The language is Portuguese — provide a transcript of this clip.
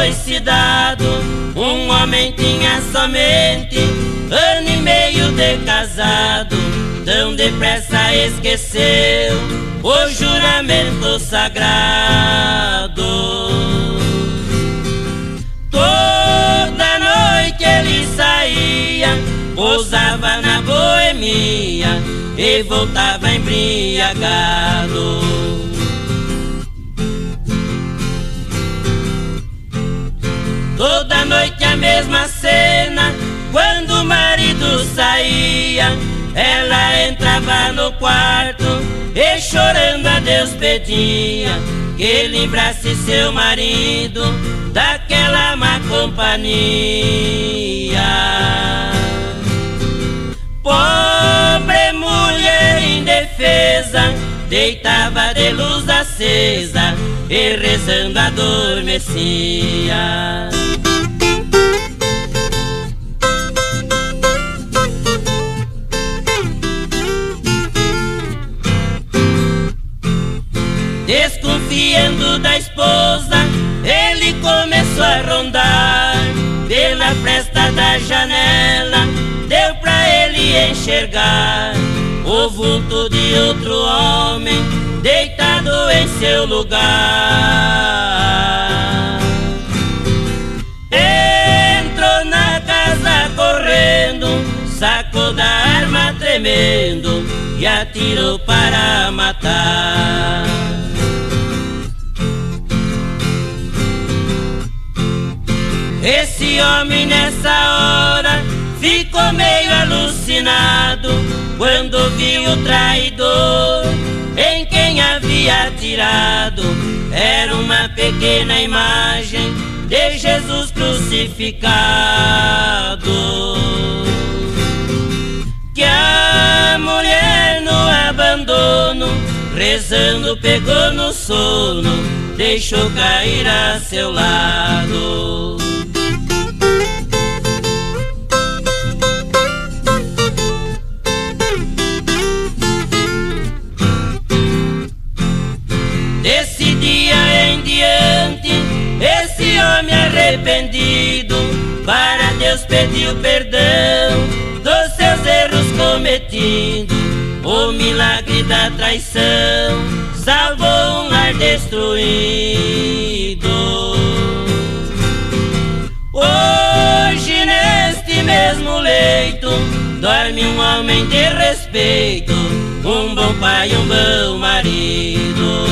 foi-se dado. Um homem tinha somente ano e meio de casado, tão depressa esqueceu o juramento sagrado. Toda noite ele saía, pousava na boemia e voltava embriagado. Toda noite a mesma cena, quando o marido saía, ela entrava no quarto e chorando a Deus pedia que livrasse seu marido daquela má companhia. Pobre mulher indefesa, deitava de luz acesa e rezando adormecia. Desconfiando da esposa, ele começou a rondar pela fresta da janela. Deu pra ele enxergar o vulto de outro homem deitado em seu lugar. Entrou na casa correndo, sacou da arma tremendo e atirou para matar. Esse homem nessa hora ficou meio alucinado quando viu o traidor em quem havia atirado. Era uma pequena imagem de Jesus crucificado, que a mulher no abandono, rezando pegou no sono, deixou cair a seu lado. Desse dia em diante, esse homem arrependido para Deus pediu perdão dos seus erros cometidos. O milagre da traição salvou um lar destruído. Hoje neste mesmo leito dorme um homem de respeito, um bom pai, um bom marido.